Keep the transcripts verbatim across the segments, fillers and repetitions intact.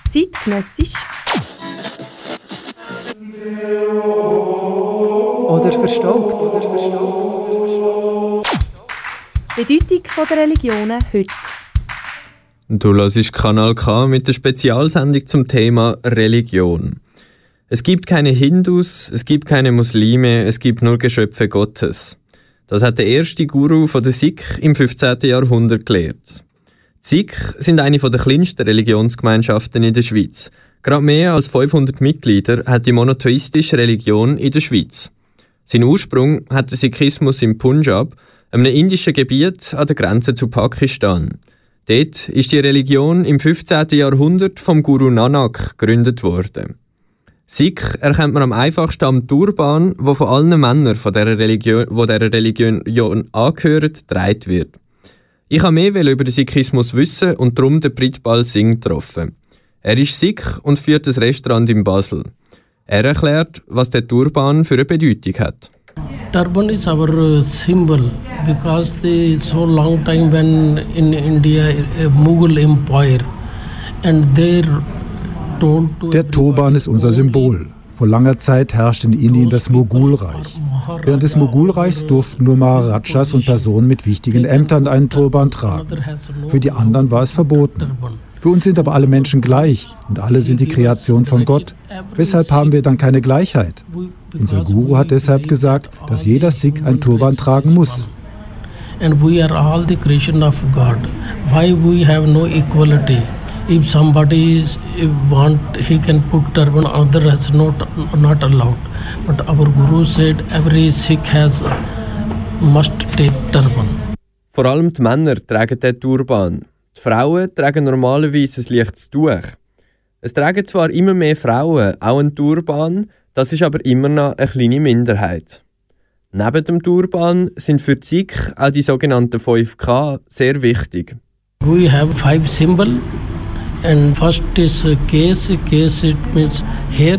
zeitgenössisch oder verstaubt. Oder verstaubt. Bedeutung der Religionen heute. Du hörst Kanal K mit der Spezialsendung zum Thema Religion. Es gibt keine Hindus, es gibt keine Muslime, es gibt nur Geschöpfe Gottes. Das hat der erste Guru von der Sikh im fünfzehnten Jahrhundert gelehrt. Die Sikh sind eine der kleinsten Religionsgemeinschaften in der Schweiz. Gerade mehr als fünfhundert Mitglieder hat die monotheistische Religion in der Schweiz. Seinen Ursprung hat der Sikhismus im Punjab, einem indischen Gebiet an der Grenze zu Pakistan. Dort ist die Religion im fünfzehnten Jahrhundert vom Guru Nanak gegründet worden. Sikh erkennt man am einfachsten am Turban, wo von allen Männern von dieser Religion, wo dieser Religion angehören, getragen wird. Ich wollte mehr über den Sikhismus wissen und darum den Pritpal Singh getroffen. Er ist Sikh und führt ein Restaurant in Basel. Er erklärt, was der Turban für eine Bedeutung hat. Turban is our symbol because the so long time when in India a Mughal Empire and their Der Turban ist unser Symbol. Vor langer Zeit herrschte in Indien das Mogulreich. Während des Mogulreichs durften nur Maharajas und Personen mit wichtigen Ämtern einen Turban tragen. Für die anderen war es verboten. Für uns sind aber alle Menschen gleich und alle sind die Kreation von Gott. Weshalb haben wir dann keine Gleichheit? Unser Guru hat deshalb gesagt, dass jeder Sikh einen Turban tragen muss. And we are all the creation of God. Why we have no equality? If somebody is, if want, he can put turban, other has not not allowed. But our Guru said every Sikh has must take turban. Vor allem die Männer tragen den Turban. Die Frauen tragen normalerweise ein leichtes Tuch. Es tragen zwar immer mehr Frauen auch einen Turban, das ist aber immer noch eine kleine Minderheit. Neben dem Turban sind für die Sikh auch die sogenannten fünf K sehr wichtig. We have five symbols. And first is case, case it means hair,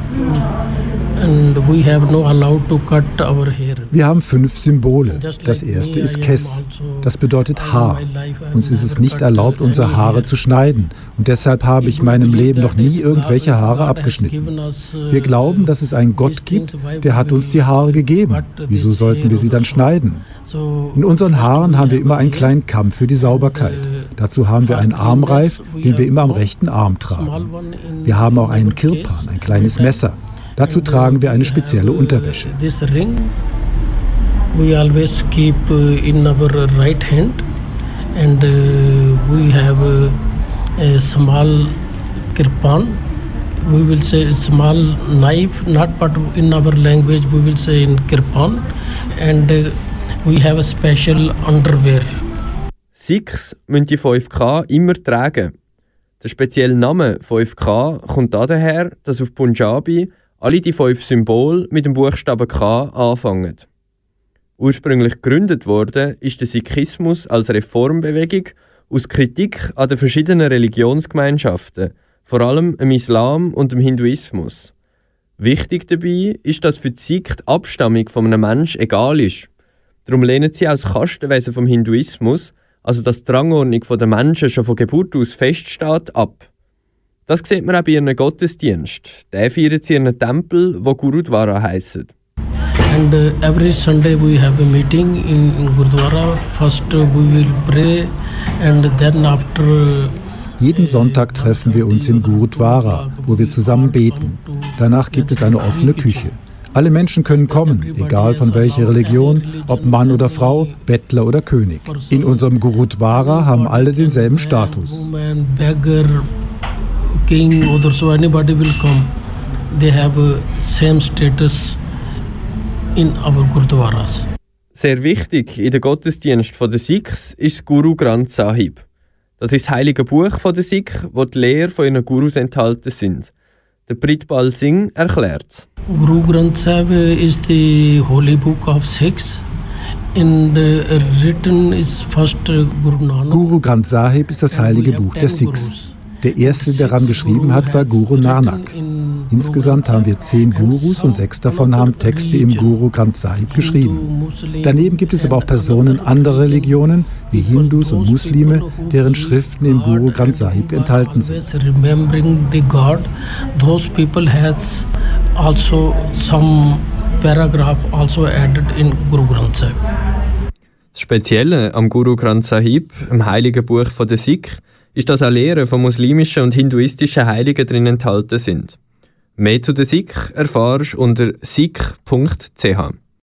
and we have no allowed to cut our hair. Wir haben fünf Symbole. Das erste ist Kes. Das bedeutet Haar. Uns ist es nicht erlaubt, unsere Haare zu schneiden. Und deshalb habe ich in meinem Leben noch nie irgendwelche Haare abgeschnitten. Wir glauben, dass es einen Gott gibt, der hat uns die Haare gegeben. Wieso sollten wir sie dann schneiden? In unseren Haaren haben wir immer einen kleinen Kamm für die Sauberkeit. Dazu haben wir einen Armreif, den wir immer am rechten Arm tragen. Wir haben auch einen Kirpan, ein kleines Messer. Dazu tragen wir eine spezielle Unterwäsche. We always keep in our right hand and we have a small kirpan. We will say small knife, not but in our language we will say in kirpan, and we have a special underwear. Sikhs müssen die fünf K immer tragen. Der spezielle Name fünf K kommt daher, dass auf Punjabi alle die fünf Symbole mit dem Buchstaben K anfangen. Ursprünglich gegründet worden ist der Sikhismus als Reformbewegung aus Kritik an den verschiedenen Religionsgemeinschaften, vor allem im Islam und im Hinduismus. Wichtig dabei ist, dass für die Sikh die Abstammung von einem Menschen egal ist. Darum lehnen sie als Kastenwesen vom Hinduismus, also dass die Rangordnung der Menschen schon von Geburt aus feststeht, ab. Das sieht man auch bei ihren Gottesdienst. Den feiern sie in einem Tempel, wo Gurudwara heisst. And uh, every Sunday we have a meeting in, in Gurdwara. First uh, we will pray and then after. Uh, Jeden Sonntag treffen wir uns im Gurudwara, wo wir zusammen beten. Danach gibt es eine offene Küche. Alle Menschen können kommen, egal von welcher Religion, ob Mann oder Frau, Bettler oder König. In unserem Gurudwara haben alle denselben Status. King or so anybody will come. They have a same status in our Gurdwaras. Sehr wichtig in den Gottesdienst der Sikhs ist das Guru Granth Sahib. Das ist das heilige Buch der Sikh, wo die Lehre von ihren Gurus enthalten sind. Der Pritpal Singh erklärt es. Guru Granth Sahib is the holy book of Sikhs. In the written is first Guru Nanak. Guru Granth Sahib ist das heilige Buch der Sikhs. Der erste, der daran geschrieben hat, war Guru Nanak. Insgesamt haben wir zehn Gurus und sechs davon haben Texte im Guru Granth Sahib geschrieben. Daneben gibt es aber auch Personen anderer Religionen, wie Hindus und Muslime, deren Schriften im Guru Granth Sahib enthalten sind. Remembering the God, those people has also some paragraph also added in Guru Granth Sahib. Das Spezielle am Guru Granth Sahib, dem heiligen Buch der Sikh, ist, dass auch Lehren von muslimischen und hinduistischen Heiligen drin enthalten sind. Mehr zu den Sikh erfahrst unter sikh punkt c h.